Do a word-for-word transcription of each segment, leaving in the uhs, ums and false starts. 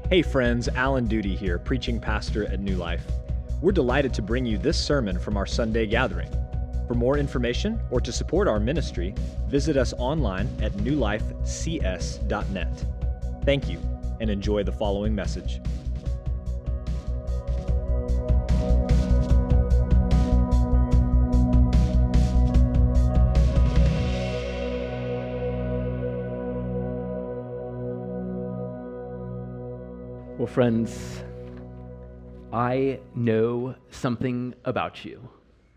Hey friends, Alan Duty here, preaching pastor at New Life. We're delighted to bring you this sermon from our Sunday gathering. For more information or to support our ministry, visit us online at new life c s dot net. Thank you, and enjoy the following message. Well, friends, I know something about you.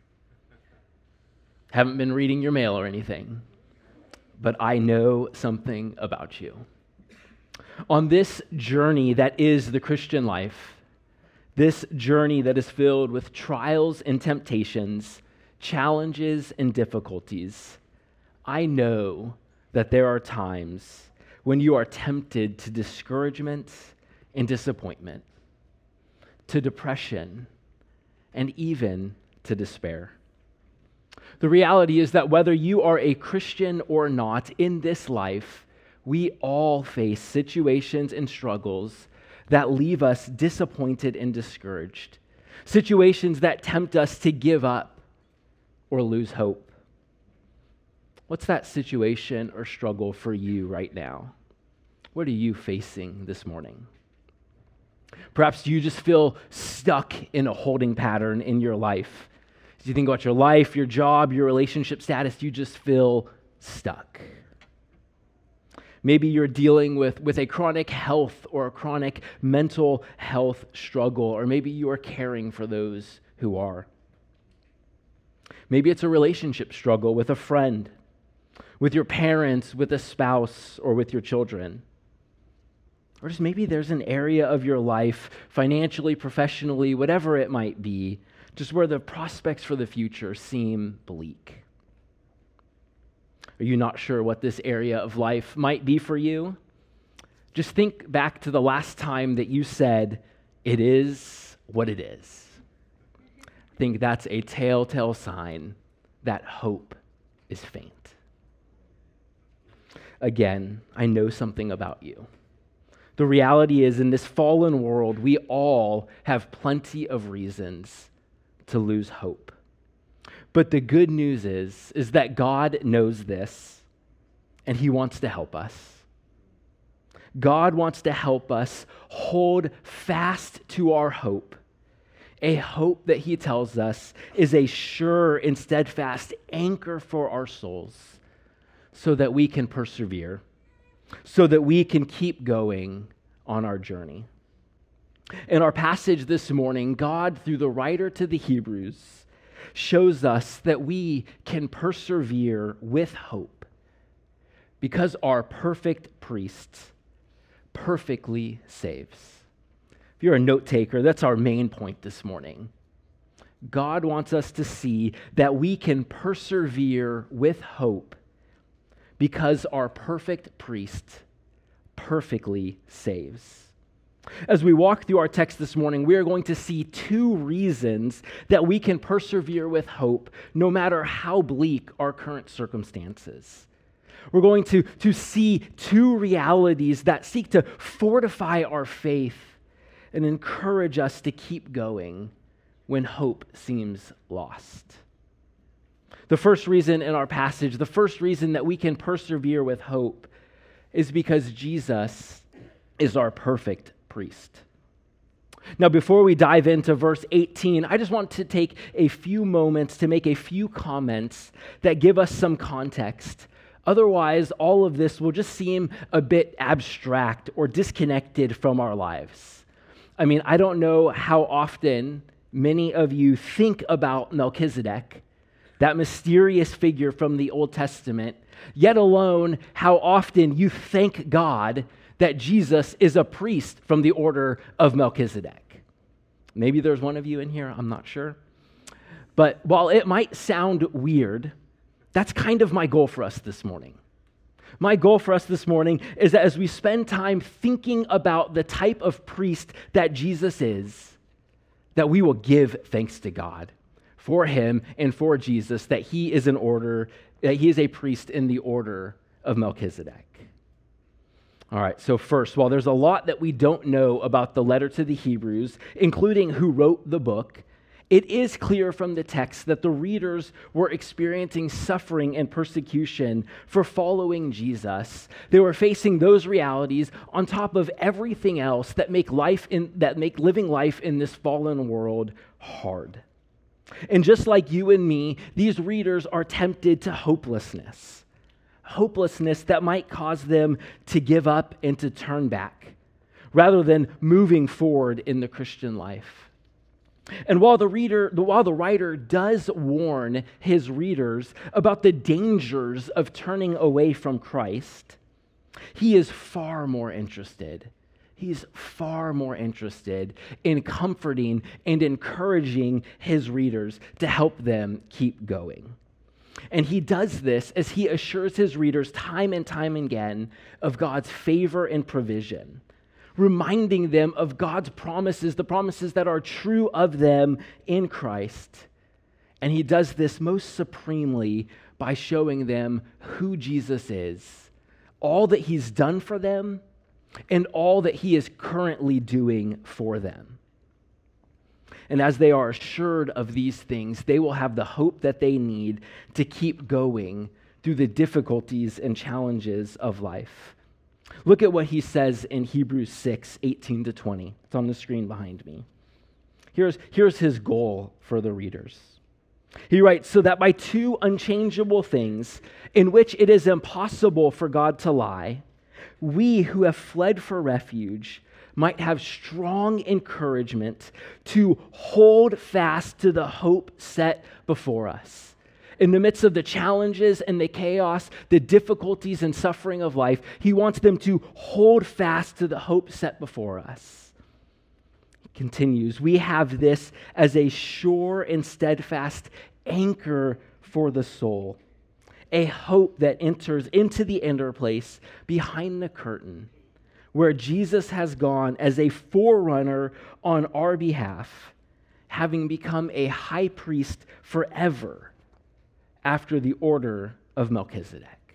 Haven't been reading your mail or anything, but I know something about you. On this journey that is the Christian life, this journey that is filled with trials and temptations, challenges and difficulties, I know that there are times when you are tempted to discouragement and disappointment, to depression, and even to despair. The reality is that whether you are a Christian or not, in this life, we all face situations and struggles that leave us disappointed and discouraged, situations that tempt us to give up or lose hope. What's that situation or struggle for you right now? What are you facing this morning? Perhaps you just feel stuck in a holding pattern in your life. As you think about your life, your job, your relationship status, you just feel stuck. Maybe you're dealing with, with a chronic health or a chronic mental health struggle, or maybe you are caring for those who are. Maybe it's a relationship struggle with a friend, with your parents, with a spouse, or with your children. Or just maybe there's an area of your life, financially, professionally, whatever it might be, just where the prospects for the future seem bleak. Are you not sure what this area of life might be for you? Just think back to the last time that you said, "It is what it is." I think that's a telltale sign that hope is faint. Again, I know something about you. The reality is, in this fallen world, we all have plenty of reasons to lose hope. But the good news is, is that God knows this, and He wants to help us. God wants to help us hold fast to our hope, a hope that He tells us is a sure and steadfast anchor for our souls, so that we can persevere, so that we can keep going on our journey. In our passage this morning, God, through the writer to the Hebrews, shows us that we can persevere with hope because our perfect priest perfectly saves. If you're a note taker, that's our main point this morning. God wants us to see that we can persevere with hope because our perfect priest perfectly saves. As we walk through our text this morning, we are going to see two reasons that we can persevere with hope no matter how bleak our current circumstances. We're going to, to see two realities that seek to fortify our faith and encourage us to keep going when hope seems lost. The first reason in our passage, the first reason that we can persevere with hope is because Jesus is our perfect priest. Now, before we dive into verse eighteen, I just want to take a few moments to make a few comments that give us some context. Otherwise, all of this will just seem a bit abstract or disconnected from our lives. I mean, I don't know how often many of you think about Melchizedek, that mysterious figure from the Old Testament, yet alone how often you thank God that Jesus is a priest from the order of Melchizedek. Maybe there's one of you in here, I'm not sure. But while it might sound weird, that's kind of my goal for us this morning. My goal for us this morning is that as we spend time thinking about the type of priest that Jesus is, that we will give thanks to God for him and for Jesus, that he is an order, that he is a priest in the order of Melchizedek. All right, so first, while there's a lot that we don't know about the letter to the Hebrews, including who wrote the book, it is clear from the text that the readers were experiencing suffering and persecution for following Jesus. They were facing those realities on top of everything else that make life in that make living life in this fallen world hard. And just like you and me, these readers are tempted to hopelessness. Hopelessness that might cause them to give up and to turn back, rather than moving forward in the Christian life. And while the reader, while the writer does warn his readers about the dangers of turning away from Christ, he is far more interested. He's far more interested in comforting and encouraging his readers to help them keep going. And he does this as he assures his readers time and time again of God's favor and provision, reminding them of God's promises, the promises that are true of them in Christ. And he does this most supremely by showing them who Jesus is, all that he's done for them, and all that he is currently doing for them. And as they are assured of these things, they will have the hope that they need to keep going through the difficulties and challenges of life. Look at what he says in Hebrews six, eighteen to twenty. It's on the screen behind me. Here's, here's his goal for the readers. He writes, so that by two unchangeable things in which it is impossible for God to lie, we who have fled for refuge might have strong encouragement to hold fast to the hope set before us. In the midst of the challenges and the chaos, the difficulties and suffering of life, he wants them to hold fast to the hope set before us. He continues, we have this as a sure and steadfast anchor for the soul, a hope that enters into the inner place behind the curtain, where Jesus has gone as a forerunner on our behalf, having become a high priest forever after the order of Melchizedek.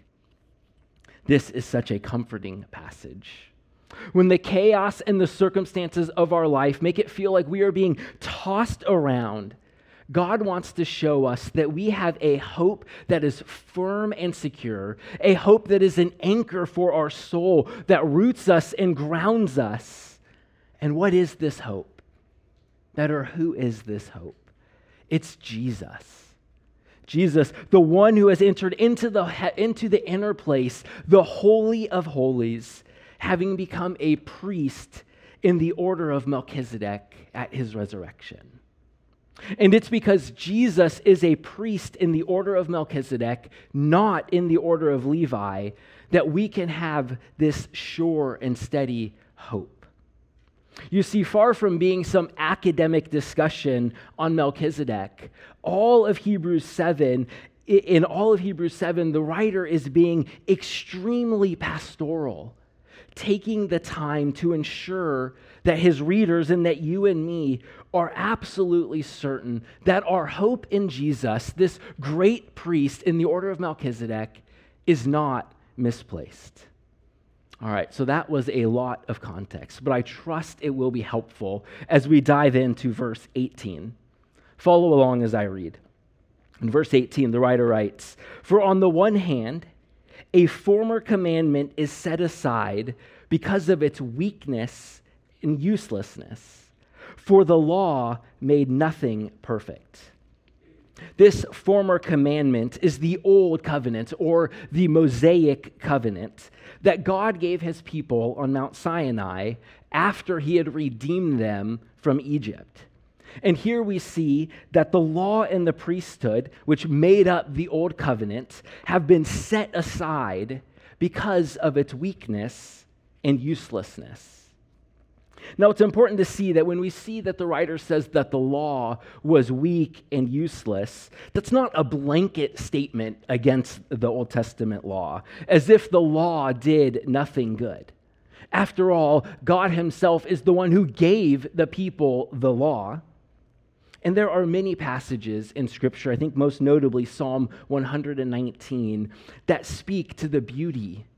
This is such a comforting passage. When the chaos and the circumstances of our life make it feel like we are being tossed around, God wants to show us that we have a hope that is firm and secure, a hope that is an anchor for our soul, that roots us and grounds us. And what is this hope? Better, who is this hope? It's Jesus. Jesus, the one who has entered into the, into the inner place, the Holy of Holies, having become a priest in the order of Melchizedek at his resurrection. And it's because Jesus is a priest in the order of Melchizedek, not in the order of Levi, that we can have this sure and steady hope. You see, far from being some academic discussion on Melchizedek, all of Hebrews seven, in all of Hebrews seven, the writer is being extremely pastoral, taking the time to ensure that his readers and that you and me are absolutely certain that our hope in Jesus, this great priest in the order of Melchizedek, is not misplaced. All right, so that was a lot of context, but I trust it will be helpful as we dive into verse eighteen. Follow along as I read. In verse eighteen, the writer writes, "For on the one hand, a former commandment is set aside because of its weakness and uselessness, for the law made nothing perfect." This former commandment is the old covenant, or the Mosaic covenant, that God gave his people on Mount Sinai after he had redeemed them from Egypt. And here we see that the law and the priesthood, which made up the old covenant, have been set aside because of its weakness and uselessness. Now, it's important to see that when we see that the writer says that the law was weak and useless, that's not a blanket statement against the Old Testament law, as if the law did nothing good. After all, God himself is the one who gave the people the law. And there are many passages in Scripture, I think most notably Psalm one nineteen, that speak to the beauty,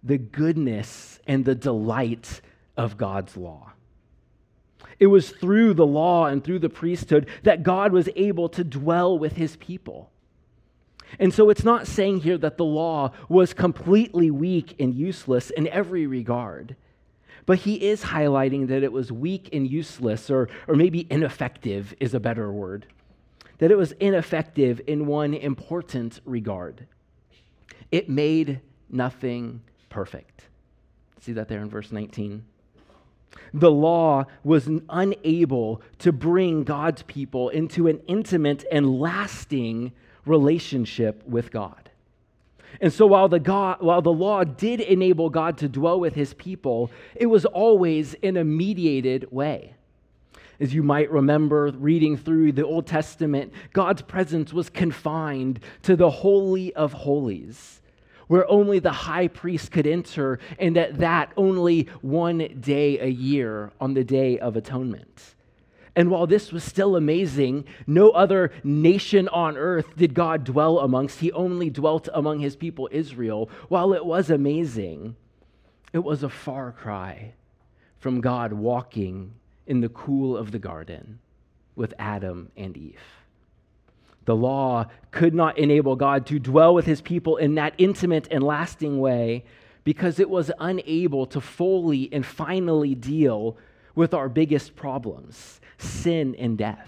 the goodness and the delight of God's law. It was through the law and through the priesthood that God was able to dwell with his people. And so it's not saying here that the law was completely weak and useless in every regard, but he is highlighting that it was weak and useless, or, or maybe ineffective is a better word, that it was ineffective in one important regard. It made nothing perfect. See that there in verse nineteen? The law was unable to bring God's people into an intimate and lasting relationship with God. And so while the God, while the law did enable God to dwell with his people, it was always in a mediated way. As you might remember reading through the Old Testament, God's presence was confined to the Holy of Holies, where only the high priest could enter, and at that only one day a year on the Day of Atonement. And while this was still amazing, no other nation on earth did God dwell amongst. He only dwelt among his people Israel. While it was amazing, it was a far cry from God walking in the cool of the garden with Adam and Eve. The law could not enable God to dwell with his people in that intimate and lasting way because it was unable to fully and finally deal with our biggest problems, sin and death.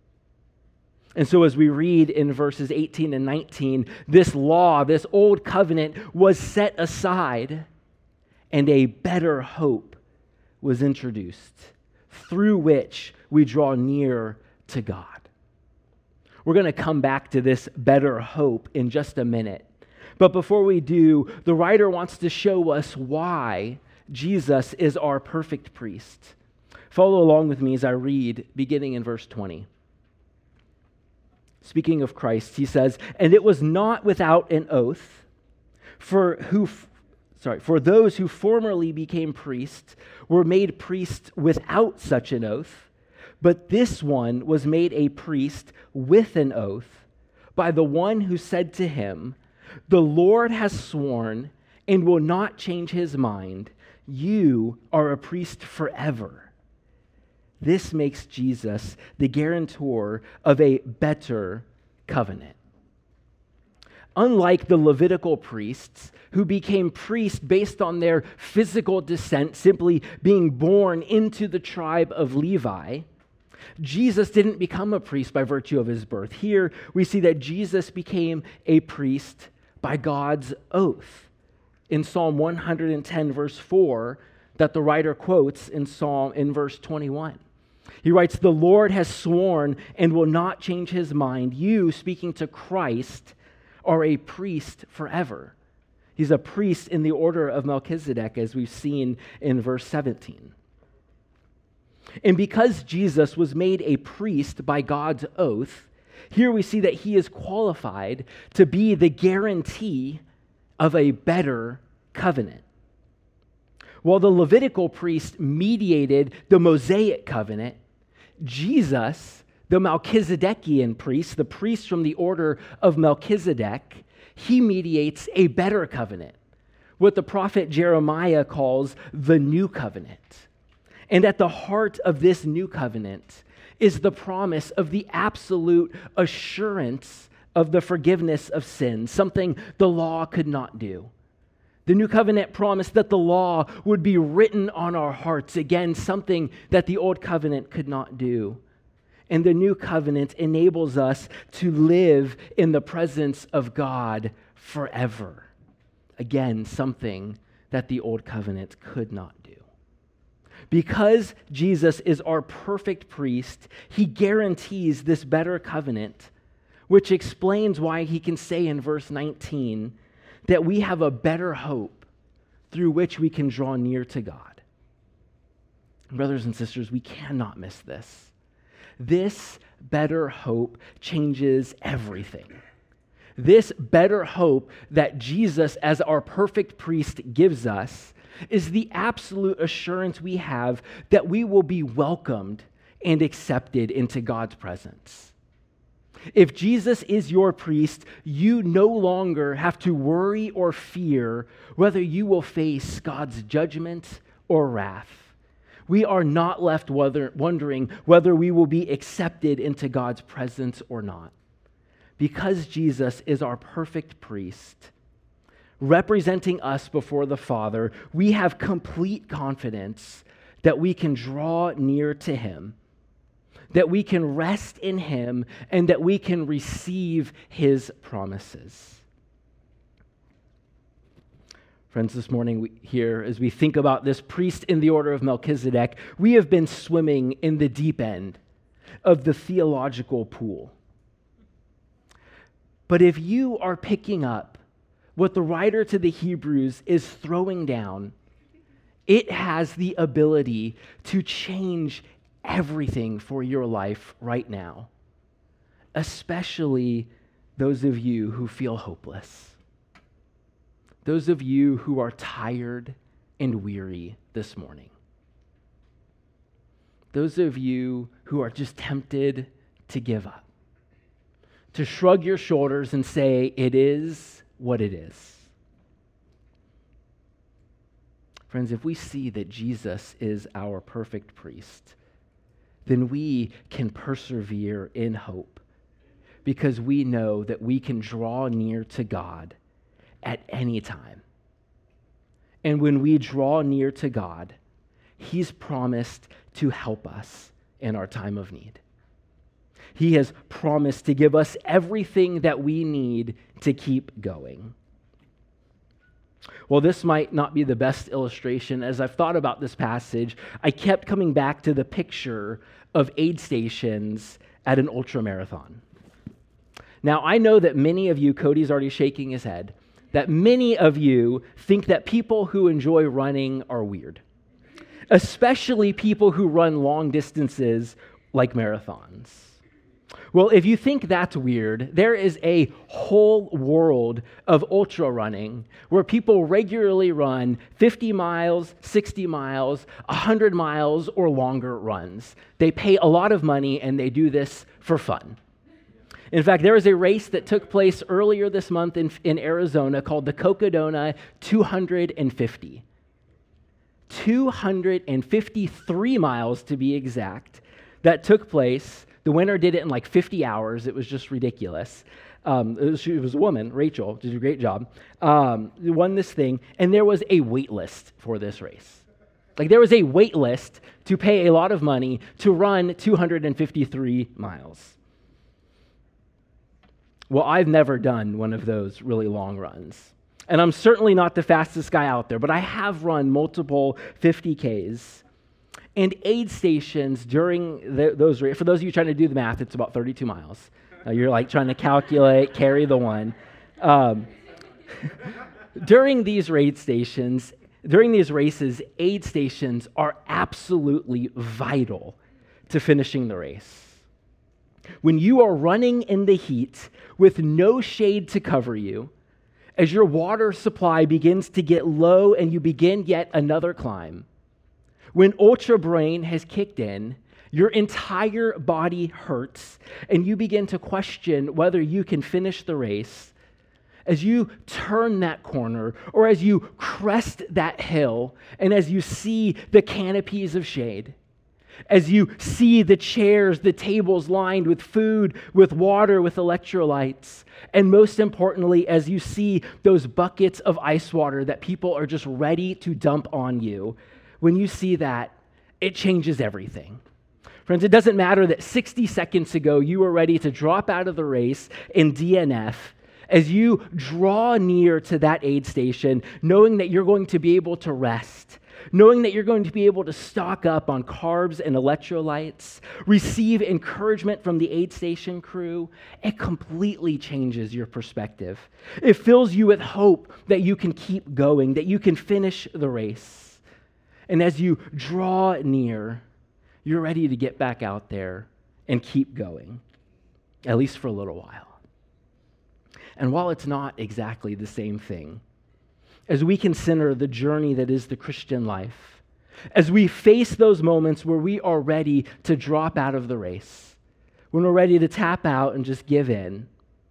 And so as we read in verses eighteen and nineteen, this law, this old covenant was set aside and a better hope was introduced through which we draw near to God. We're going to come back to this better hope in just a minute. But before we do, the writer wants to show us why Jesus is our perfect priest. Follow along with me as I read, beginning in verse twenty. Speaking of Christ, he says, "And it was not without an oath, for who, sorry, for those who formerly became priests were made priests without such an oath. But this one was made a priest with an oath by the one who said to him, 'The Lord has sworn and will not change his mind. You are a priest forever.' This makes Jesus the guarantor of a better covenant. Unlike the Levitical priests, who became priests based on their physical descent, simply being born into the tribe of Levi, Jesus didn't become a priest by virtue of his birth. Here we see that Jesus became a priest by God's oath. In Psalm one hundred ten, verse four, that the writer quotes in Psalm in verse twenty-one. He writes, "The Lord has sworn and will not change his mind. You," speaking to Christ, "are a priest forever." He's a priest in the order of Melchizedek, as we've seen in verse seventeen. And because Jesus was made a priest by God's oath, here we see that he is qualified to be the guarantee of a better covenant. While the Levitical priest mediated the Mosaic covenant, Jesus, the Melchizedekian priest, the priest from the order of Melchizedek, he mediates a better covenant, what the prophet Jeremiah calls the new covenant. And at the heart of this new covenant is the promise of the absolute assurance of the forgiveness of sins, something the law could not do. The new covenant promised that the law would be written on our hearts, again, something that the old covenant could not do. And the new covenant enables us to live in the presence of God forever. Again, something that the old covenant could not do. Because Jesus is our perfect priest, he guarantees this better covenant, which explains why he can say in verse nineteen that we have a better hope through which we can draw near to God. Brothers and sisters, we cannot miss this. This better hope changes everything. This better hope that Jesus, as our perfect priest, gives us is the absolute assurance we have that we will be welcomed and accepted into God's presence. If Jesus is your priest, you no longer have to worry or fear whether you will face God's judgment or wrath. We are not left whether, wondering whether we will be accepted into God's presence or not. Because Jesus is our perfect priest, representing us before the Father, we have complete confidence that we can draw near to him, that we can rest in him, and that we can receive his promises. Friends, this morning we, here, as we think about this priest in the order of Melchizedek, we have been swimming in the deep end of the theological pool. But if you are picking up what the writer to the Hebrews is throwing down, it has the ability to change everything for your life right now, especially those of you who feel hopeless. Those of you who are tired and weary this morning. Those of you who are just tempted to give up, to shrug your shoulders and say, it is what it is. Friends, if we see that Jesus is our perfect priest, then we can persevere in hope because we know that we can draw near to God at any time. And when we draw near to God, he's promised to help us in our time of need. He has promised to give us everything that we need to keep going. Well, this might not be the best illustration. As I've thought about this passage, I kept coming back to the picture of aid stations at an ultramarathon. Now, I know that many of you, Cody's already shaking his head, that many of you think that people who enjoy running are weird, especially people who run long distances like marathons. Well, if you think that's weird, there is a whole world of ultra running where people regularly run fifty miles, sixty miles, one hundred miles, or longer runs. They pay a lot of money and they do this for fun. In fact, there was a race that took place earlier this month in, in Arizona called the Cocodona two hundred fifty. two hundred fifty-three miles to be exact, that took place. The winner did it in like fifty hours. It was just ridiculous. Um, it, was, she was a woman, Rachel, did a great job, um, won this thing, and there was a wait list for this race. Like there was a wait list to pay a lot of money to run two hundred fifty-three miles. Well, I've never done one of those really long runs. And I'm certainly not the fastest guy out there, but I have run multiple fifty Ks. And aid stations during the, those, for those of you trying to do the math, it's about thirty-two miles. Uh, you're like trying to calculate, carry the one. Um, during these aid stations, during these races, aid stations are absolutely vital to finishing the race. When you are running in the heat with no shade to cover you, as your water supply begins to get low and you begin yet another climb, when ultra brain has kicked in, your entire body hurts, and you begin to question whether you can finish the race. As you turn that corner, or as you crest that hill, and as you see the canopies of shade, as you see the chairs, the tables lined with food, with water, with electrolytes, and most importantly, as you see those buckets of ice water that people are just ready to dump on you, when you see that, it changes everything. Friends, it doesn't matter that sixty seconds ago you were ready to drop out of the race in D N F. As you draw near to that aid station, knowing that you're going to be able to rest, knowing that you're going to be able to stock up on carbs and electrolytes, receive encouragement from the aid station crew, it completely changes your perspective. It fills you with hope that you can keep going, that you can finish the race. And as you draw near, you're ready to get back out there and keep going, at least for a little while. And while it's not exactly the same thing, as we consider the journey that is the Christian life, as we face those moments where we are ready to drop out of the race, when we're ready to tap out and just give in.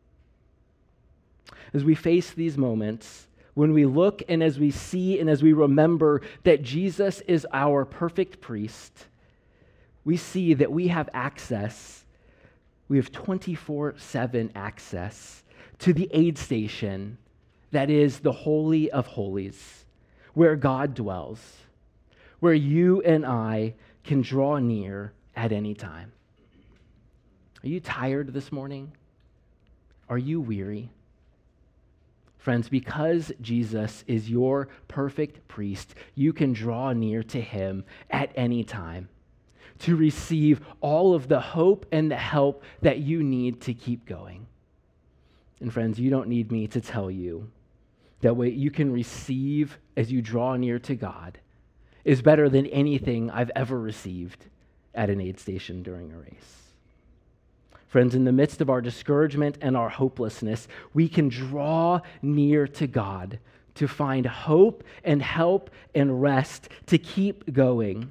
As we face these moments, when we look and as we see and as we remember that Jesus is our perfect priest, we see that we have access, we have twenty-four seven access to the aid station that is the Holy of Holies, where God dwells, where you and I can draw near at any time. Are you tired this morning? Are you weary? Friends, because Jesus is your perfect priest, you can draw near to him at any time to receive all of the hope and the help that you need to keep going. And friends, you don't need me to tell you that what you can receive as you draw near to God is better than anything I've ever received at an aid station during a race. Friends, in the midst of our discouragement and our hopelessness, we can draw near to God to find hope and help and rest to keep going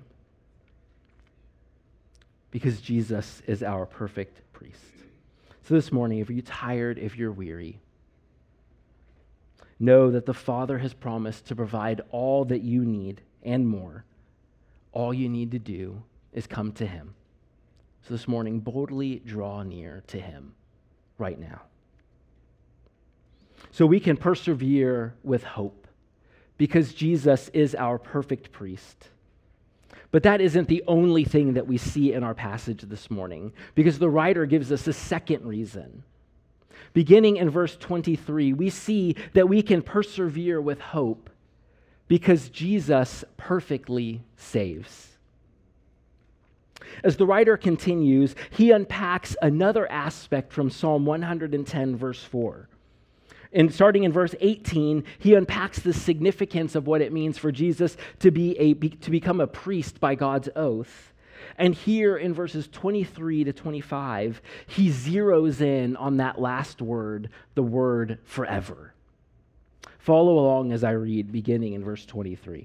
because Jesus is our perfect priest. So this morning, if you're tired, if you're weary, know that the Father has promised to provide all that you need and more. All you need to do is come to him. So this morning, boldly draw near to him right now. So we can persevere with hope because Jesus is our perfect priest. But that isn't the only thing that we see in our passage this morning, because the writer gives us a second reason. Beginning in verse twenty-three, we see that we can persevere with hope because Jesus perfectly saves. As the writer continues, he unpacks another aspect from Psalm one hundred ten, verse four. And starting in verse eighteen, he unpacks the significance of what it means for Jesus to be a to become a priest by God's oath. And here in verses twenty-three to twenty-five, he zeroes in on that last word, the word forever. Follow along as I read, beginning in verse twenty-three.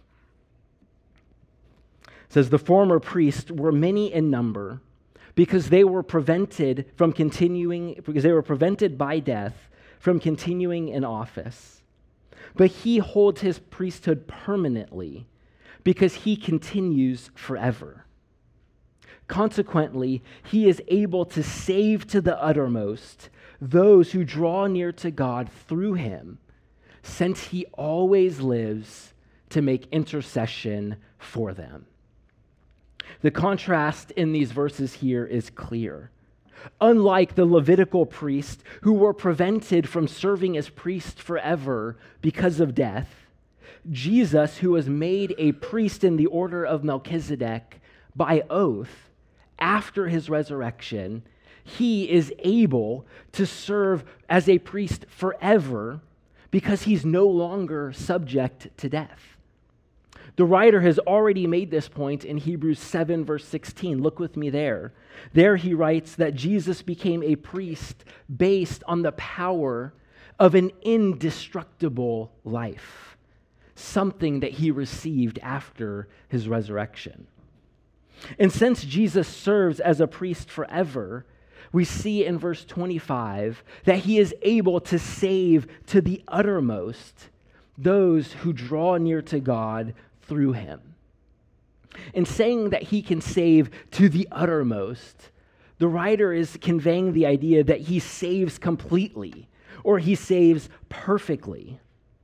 It says, the former priests were many in number because they were prevented from continuing, because they were prevented by death from continuing in office. But he holds his priesthood permanently because he continues forever. Consequently, he is able to save to the uttermost those who draw near to God through him, since he always lives to make intercession for them. The contrast in these verses here is clear. Unlike the Levitical priests who were prevented from serving as priests forever because of death, Jesus, who was made a priest in the order of Melchizedek by oath after his resurrection, he is able to serve as a priest forever because he's no longer subject to death. The writer has already made this point in Hebrews seven, verse sixteen. Look with me there. There he writes that Jesus became a priest based on the power of an indestructible life, something that he received after his resurrection. And since Jesus serves as a priest forever, we see in verse twenty-five that he is able to save to the uttermost those who draw near to God through him. In saying that he can save to the uttermost, the writer is conveying the idea that he saves completely, or he saves perfectly.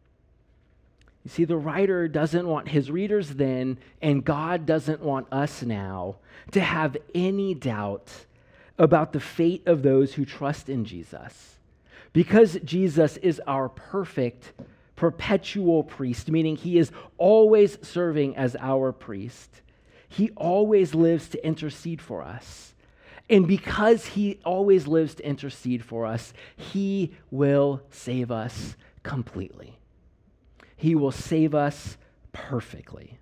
You see, the writer doesn't want his readers then, and God doesn't want us now, to have any doubt about the fate of those who trust in Jesus. Because Jesus is our perfect perpetual priest, meaning he is always serving as our priest. He always lives to intercede for us. And because he always lives to intercede for us, he will save us completely. He will save us perfectly.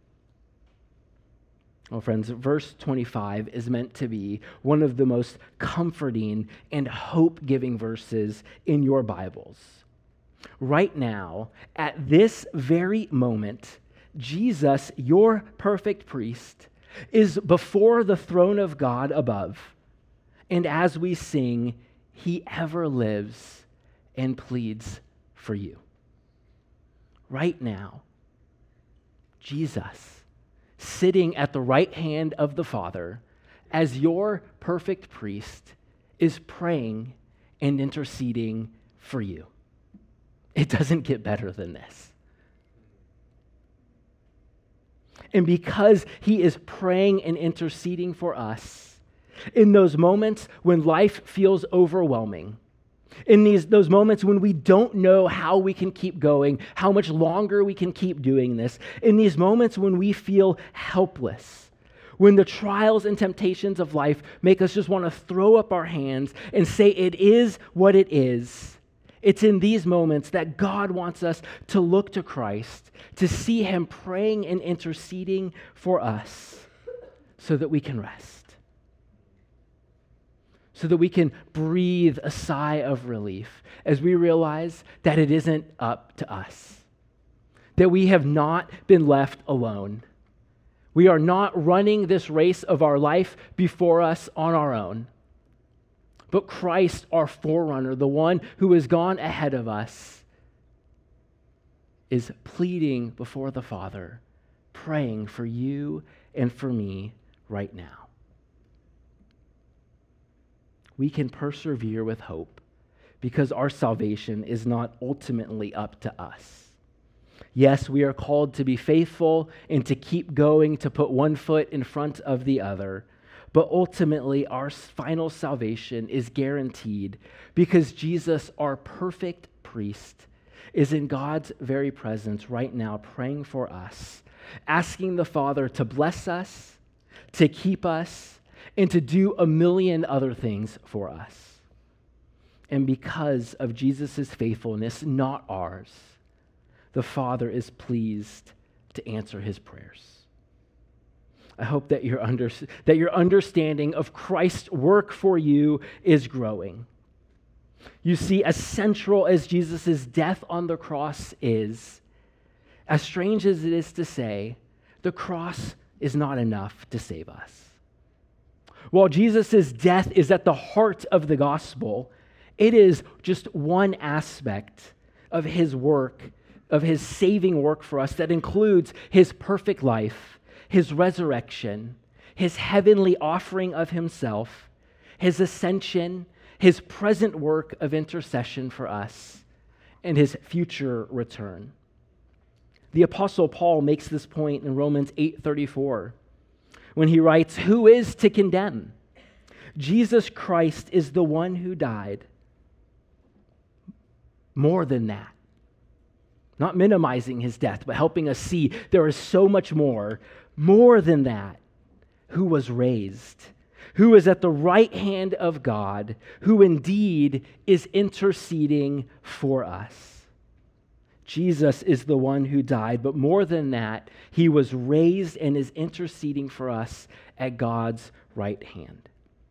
Well, friends, verse twenty-five is meant to be one of the most comforting and hope-giving verses in your Bibles. Right now, at this very moment, Jesus, your perfect priest, is before the throne of God above, And as we sing, he ever lives and pleads for you. Right now, Jesus, sitting at the right hand of the Father, as your perfect priest, is praying and interceding for you. It doesn't get better than this. And because he is praying and interceding for us, in those moments when life feels overwhelming, in these those moments when we don't know how we can keep going, how much longer we can keep doing this, in these moments when we feel helpless, when the trials and temptations of life make us just want to throw up our hands and say it is what it is, it's in these moments that God wants us to look to Christ, to see him praying and interceding for us so that we can rest, so that we can breathe a sigh of relief as we realize that it isn't up to us, that we have not been left alone. We are not running this race of our life before us on our own. But Christ, our forerunner, the one who has gone ahead of us, is pleading before the Father, praying for you and for me right now. We can persevere with hope because our salvation is not ultimately up to us. Yes, we are called to be faithful and to keep going, to put one foot in front of the other. But ultimately, our final salvation is guaranteed because Jesus, our perfect priest, is in God's very presence right now praying for us, asking the Father to bless us, to keep us, and to do a million other things for us. And because of Jesus' faithfulness, not ours, the Father is pleased to answer his prayers. I hope that your, under, that your understanding of Christ's work for you is growing. You see, as central as Jesus' death on the cross is, as strange as it is to say, the cross is not enough to save us. While Jesus' death is at the heart of the gospel, it is just one aspect of his work, of his saving work for us that includes his perfect life, his resurrection, his heavenly offering of himself, his ascension, his present work of intercession for us, and his future return. The Apostle Paul makes this point in Romans eight thirty-four when he writes, "Who is to condemn? Jesus Christ is the one who died." More than that. Not minimizing his death, but helping us see there is so much more, more than that, who was raised, who is at the right hand of God, who indeed is interceding for us. Jesus is the one who died, but more than that, he was raised and is interceding for us at God's right hand.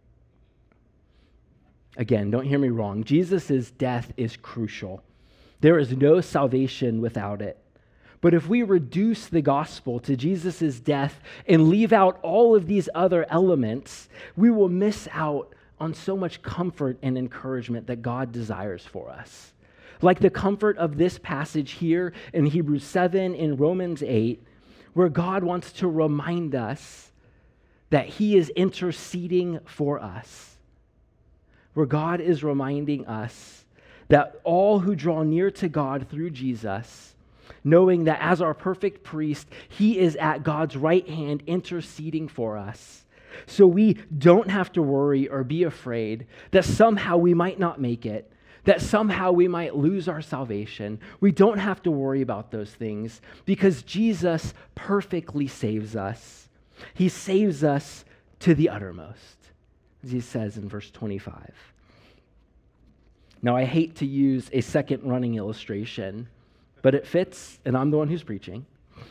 Again, don't hear me wrong. Jesus' death is crucial. There is no salvation without it. But if we reduce the gospel to Jesus' death and leave out all of these other elements, we will miss out on so much comfort and encouragement that God desires for us. Like the comfort of this passage here in Hebrews seven, in Romans eight, where God wants to remind us that he is interceding for us. Where God is reminding us that all who draw near to God through Jesus, knowing that as our perfect priest, he is at God's right hand interceding for us. So we don't have to worry or be afraid that somehow we might not make it, that somehow we might lose our salvation. We don't have to worry about those things because Jesus perfectly saves us. He saves us to the uttermost, as he says in verse twenty-five. Now, I hate to use a second running illustration, but it fits, and I'm the one who's preaching.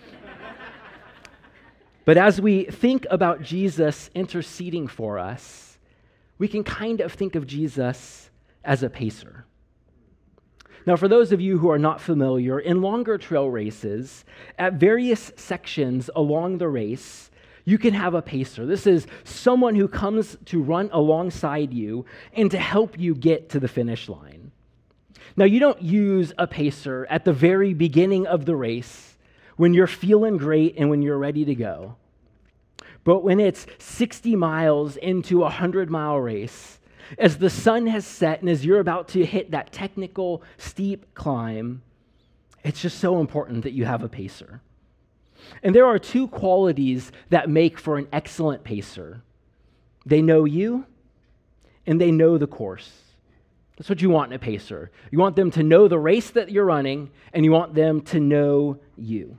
But as we think about Jesus interceding for us, we can kind of think of Jesus as a pacer. Now, for those of you who are not familiar, in longer trail races, at various sections along the race, You can have a pacer. This is someone who comes to run alongside you and to help you get to the finish line. Now, you don't use a pacer at the very beginning of the race when you're feeling great and when you're ready to go. But when it's sixty miles into a hundred-mile race, as the sun has set and as you're about to hit that technical, steep climb, it's just so important that you have a pacer. And there are two qualities that make for an excellent pacer. They know you, and they know the course. That's what you want in a pacer. You want them to know the race that you're running, and you want them to know you.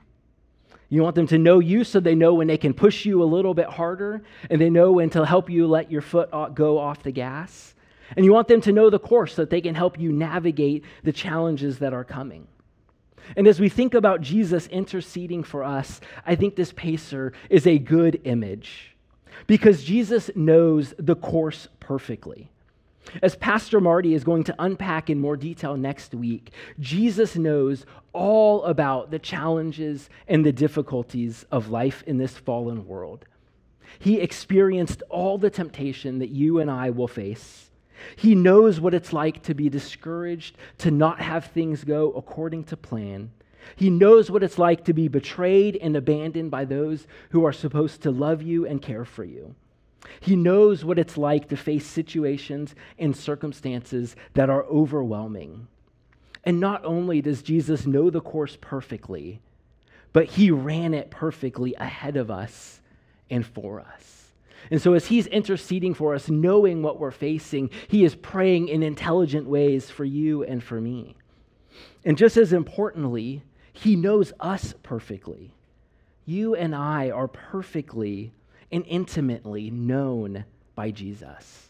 You want them to know you so they know when they can push you a little bit harder, and they know when to help you let your foot go off the gas. And you want them to know the course so that they can help you navigate the challenges that are coming. And as we think about Jesus interceding for us, I think this pacer is a good image because Jesus knows the course perfectly. As Pastor Marty is going to unpack in more detail next week, Jesus knows all about the challenges and the difficulties of life in this fallen world. He experienced all the temptation that you and I will face. He knows what it's like to be discouraged, to not have things go according to plan. He knows what it's like to be betrayed and abandoned by those who are supposed to love you and care for you. He knows what it's like to face situations and circumstances that are overwhelming. And not only does Jesus know the course perfectly, but he ran it perfectly ahead of us and for us. And so as he's interceding for us, knowing what we're facing, he is praying in intelligent ways for you and for me. And just as importantly, he knows us perfectly. You and I are perfectly and intimately known by Jesus.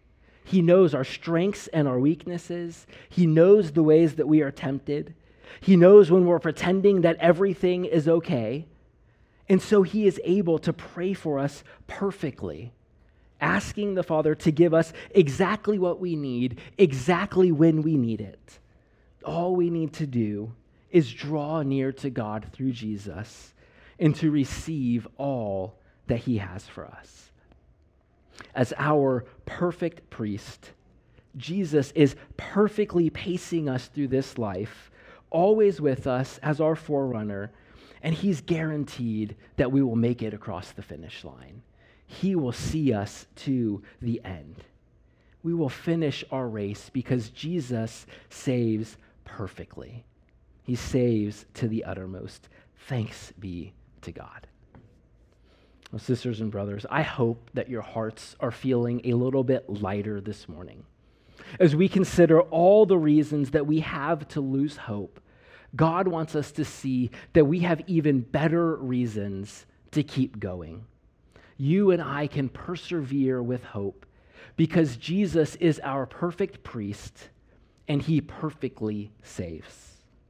He knows our strengths and our weaknesses. He knows the ways that we are tempted. He knows when we're pretending that everything is okay. And so he is able to pray for us perfectly, asking the Father to give us exactly what we need, exactly when we need it. All we need to do is draw near to God through Jesus and to receive all that he has for us. As our perfect priest, Jesus is perfectly pacing us through this life, always with us as our forerunner, and he's guaranteed that we will make it across the finish line. He will see us to the end. We will finish our race because Jesus saves perfectly. He saves to the uttermost. Thanks be to God. Well, sisters and brothers, I hope that your hearts are feeling a little bit lighter this morning. As we consider all the reasons that we have to lose hope, God wants us to see that we have even better reasons to keep going. You and I can persevere with hope because Jesus is our perfect priest and he perfectly saves.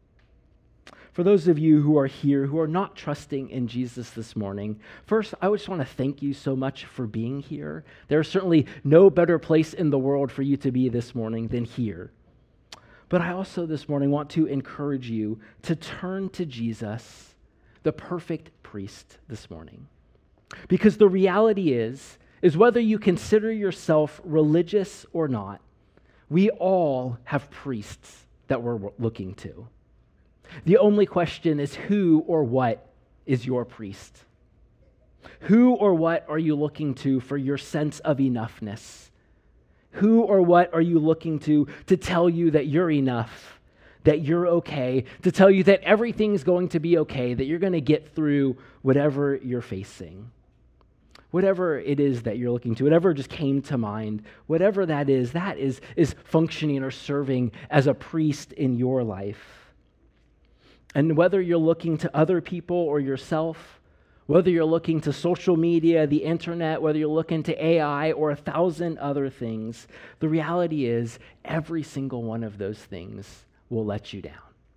For those of you who are here who are not trusting in Jesus this morning, first, I just want to thank you so much for being here. There's certainly no better place in the world for you to be this morning than here. But I also this morning want to encourage you to turn to Jesus, the perfect priest, this morning. Because the reality is, is whether you consider yourself religious or not, we all have priests that we're looking to. The only question is who or what is your priest? Who or what are you looking to for your sense of enoughness? Who or what are you looking to to tell you that you're enough, that you're okay, to tell you that everything's going to be okay, that you're going to get through whatever you're facing? Whatever it is that you're looking to, whatever just came to mind, whatever that is, that is, is functioning or serving as a priest in your life. And whether you're looking to other people or yourself, whether you're looking to social media, the internet, whether you're looking to A I or a thousand other things, the reality is every single one of those things will let you down.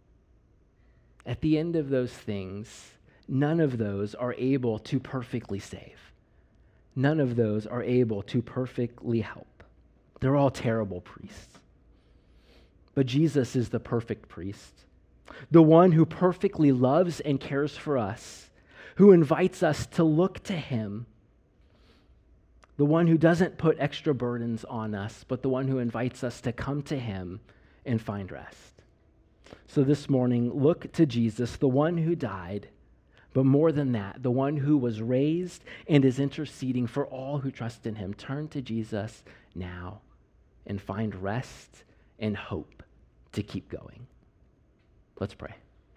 At the end of those things, none of those are able to perfectly save. None of those are able to perfectly help. They're all terrible priests. But Jesus is the perfect priest, the one who perfectly loves and cares for us, who invites us to look to him, the one who doesn't put extra burdens on us, but the one who invites us to come to him and find rest. So this morning, look to Jesus, the one who died, but more than that, the one who was raised and is interceding for all who trust in him. Turn to Jesus now and find rest and hope to keep going. Let's pray.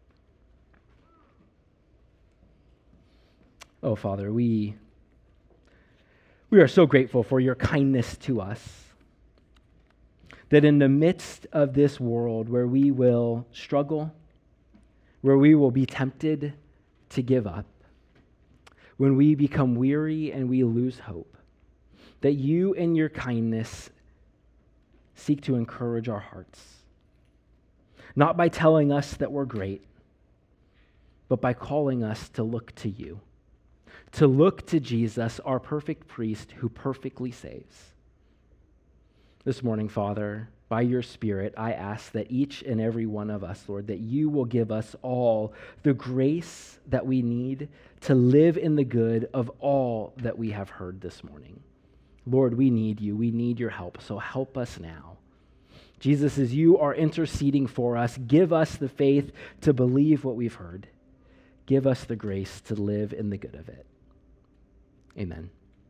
Oh, Father, we, we are so grateful for your kindness to us, that in the midst of this world where we will struggle, where we will be tempted to give up, when we become weary and we lose hope, that you in your kindness seek to encourage our hearts, not by telling us that we're great, but by calling us to look to you, to look to Jesus, our perfect priest who perfectly saves. This morning, Father, by your Spirit, I ask that each and every one of us, Lord, that you will give us all the grace that we need to live in the good of all that we have heard this morning. Lord, we need you. We need your help, so help us now. Jesus, as you are interceding for us, give us the faith to believe what we've heard. Give us the grace to live in the good of it. Amen.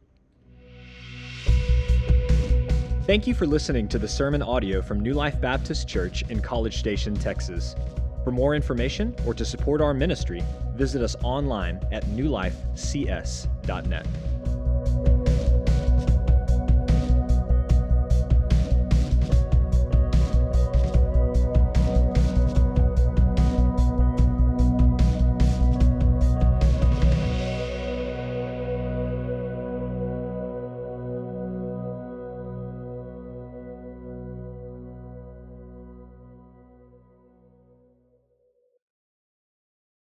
Thank you for listening to the sermon audio from New Life Baptist Church in College Station, Texas. For more information or to support our ministry, visit us online at new life c s dot net.